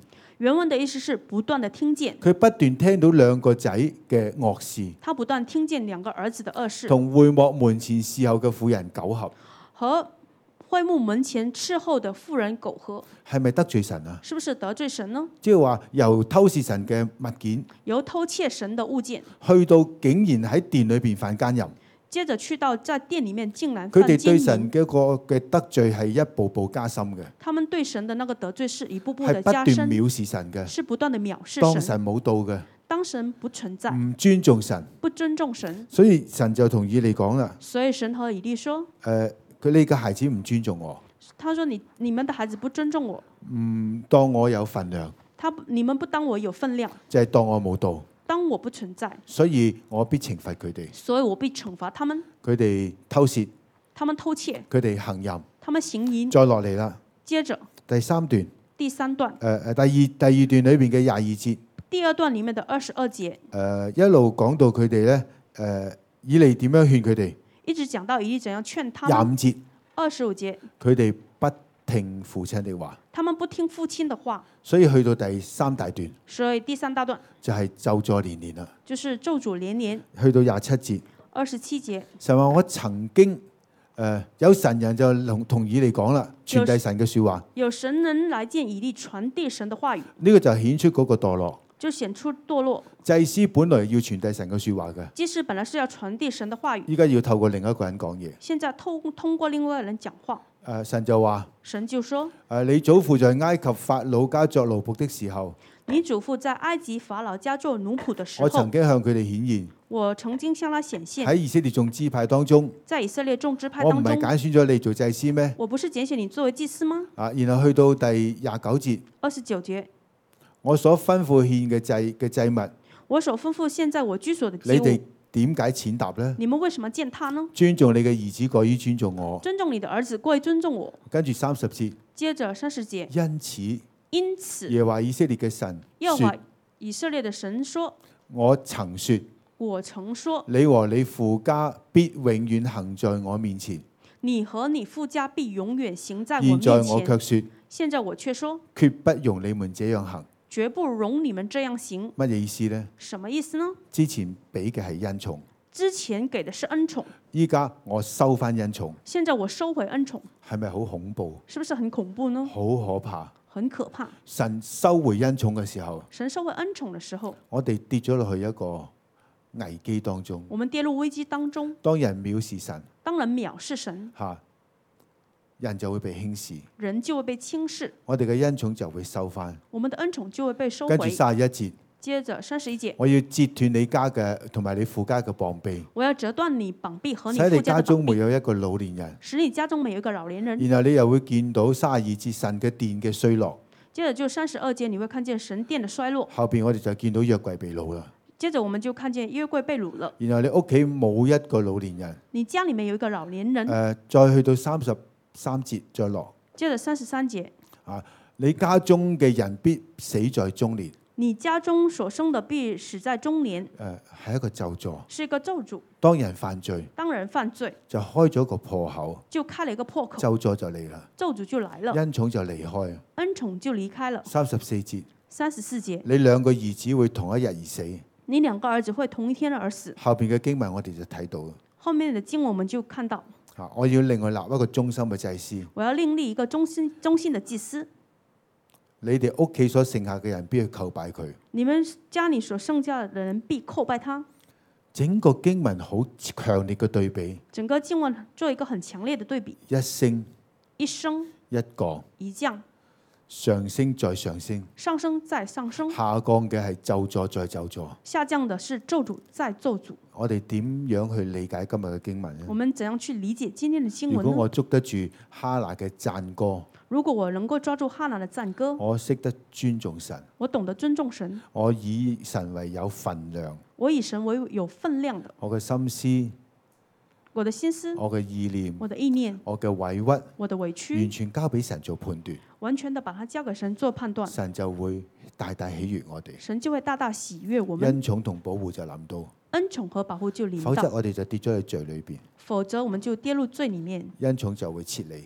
原文的意思是不斷的聽見， 佢不斷聽到兩個仔嘅惡事， 他不斷聽見兩個兒子的惡事， 同會幕門前伺候嘅婦人苟合， 和會幕門前伺候的婦人苟合， 係咪得罪神啊？ 是不是得罪神呢？ 即係話由偷竊神嘅物件， 由偷竊神的物件， 去到竟然喺殿裏邊犯奸淫， 接着去到在殿裡面竟然佢犯奸淫。 哋對神嘅個嘅得罪係一步步加深嘅， 他們對神的那個得罪是一步步係不斷的加深， 藐視神嘅， 是不斷的藐視神。 當神冇到嘅， 當神不存在， 唔尊重神， 不尊重神， 所以神就同以利講啦， 所以神和以利說， 佢呢個孩子唔尊重我， 他說你們的孩子不尊重我， 唔當我有份量， 你們不當我有分量， 就係當我冇到， 當我不存在， 所以我必懲罰佢哋。 所以我必懲罰他們。 佢哋偷竊， 他們偷竊， 佢哋行淫， 他們行淫。 再落嚟啦。 接着第三段， 第三段， 第二段裏邊嘅廿二節， 第二段裡面的22節， 一路講到佢哋咧，以利點樣勸佢哋？ 一直講到以利怎樣勸他廿五們。 節， 25節， 佢哋不聽父親的話， 他們不聽父親的話， 所以去到第三大段所以第三大段就係咒詛連連啦。 就是咒詛連連。 去到廿七節， 27節， 神話我曾經有神人就同以利講啦，傳遞神嘅説話， 有神人來見以利傳遞神的話語， 呢個就顯出嗰個墮落。 就顯出墮落。 祭司本來要傳遞神嘅説話嘅， 祭司本來是要傳遞神的話語， 依家要透過另一個人講嘢。 現在通過另外一個人講話。 神就話： 神就說： 你祖父在埃及法老家作奴僕的時候， 你祖父在埃及法老家做奴僕的時候， 我曾經向佢哋顯現。 我曾經向他顯現。 喺以色列眾支派當中， 在以色列眾支派我唔係當中， 揀選咗你做祭司咩？ 我不是揀選你作為祭司嗎？ 然後去到第29節， 29節， 我所吩咐獻嘅祭物， 我所吩咐現在我居所的祭你哋物， 點解踐踏呢？ 你們為什麼踐踏呢？ 尊重你嘅兒子過於尊重我。 尊重你的兒子過於尊重我。 跟住30節， 接着30節， 因此因此耶和華以色列嘅神說耶和華：以色列的神說， 我曾說， 我曾說， 你和你父家必永遠行在我面前。 你和你父家必永遠行在我面現在我前。 卻說， 現在我卻說， 決不容你們這樣行。 絕不容你們這樣行。 乜嘢意思呢？ 什麼意思呢？ 之前俾嘅係恩寵， 之前給的是恩寵， 依家我收翻恩寵， 現在我收回恩寵， 係咪好恐怖？ 是不是很恐怖呢？ 好可怕！ 很可怕。 神收回恩寵嘅時候， 神收回恩寵的時候， 我哋跌咗落去一個危機當中。 我們跌入危機當中。 當人藐視神， 當人藐視神， 人就會被輕視， 人就會被輕視， 我哋嘅恩寵就會收翻。 我們的恩寵就會被收跟住回。 31節， 接着31節， 我要截斷你家嘅同埋你父家嘅膀臂， 我要折斷你膀臂和你使你家父家的膀臂， 中沒有一個老年人。 使你家中沒有一個老年人。 然後你又會見到32節神嘅殿嘅衰落， 接着就32節，你會看見神殿的衰落。 後邊我哋就見到約櫃被擄啦。 接着我們就看見約櫃被擄了。 然後你屋企冇一個老年人。 你家裡面有一個老年人。 再去到33節再落。 接着33節， 你家中嘅人必死在中年。 你家中所生的必死在中年。 係一個咒詛， 是一個咒詛。 當人犯罪， 當人犯罪， 就開咗個破口， 就開了一個破口， 咒詛就嚟啦， 咒詛就來了， 恩寵就離開。 恩寵就離開了。 34節， 34節， 你兩個兒子會同一日而死。 你兩個兒子會同一天而死。 後邊嘅經文我哋就睇到。 後面的經文我們就看到， 我要另外立一個忠心嘅祭司。 我要另立一個忠心的祭司。 你哋屋企所剩下嘅人必去叩拜佢。 你們家裏所剩下的人必叩拜他。 整個經文好強烈嘅對比。 整個經文做一個很強烈的對比。 一升一升一降， 一降， 上升再上升， 上升再上升， 下降嘅係咒詛再咒詛。 下降的是咒詛再咒詛。 我哋點樣去理解今日嘅經文呢？ 我們怎樣去理解今天的經文呢？ 如果我捉得住哈拿嘅讚歌， 如果我能夠抓住哈拿的讚歌， 我識得尊重神， 我懂得尊重神， 我以神為有分量， 我以神為有分量的， 我嘅心思， 我的心思， 我嘅意念， 我的意念， 我嘅委屈， 我的委屈， 完全交俾神做判斷， 完全的把它交給神做判斷， 神就會大大喜悅我哋， 神就會大大喜悅我們， 恩寵同保護就臨到， 恩寵和保護就臨否則到， 我哋就跌咗喺罪裏邊， 否則我們就跌入罪裡面， 恩寵就會撤離，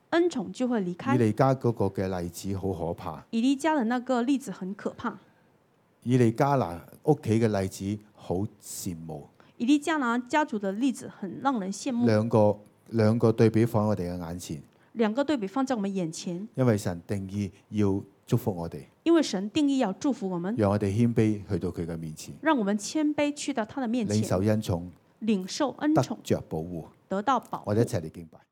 恩寵就會離以開。 利家嗰個嘅例子好可怕， 以利家的那個例子很可怕。 以利加拿屋企嘅例子好羨慕。 以利加拿家族的例子很讓人羨慕。 兩個對比放喺我哋嘅眼前， 兩個對比放在我們眼前， 因為神定義要祝福我哋， 因為神定義要祝福我們， 讓我哋謙卑去到佢嘅面前， 讓我們謙卑去到他的面前， 領受恩寵， 領受恩得寵， 着保護。 得到保護。 我哋一齊嚟敬拜。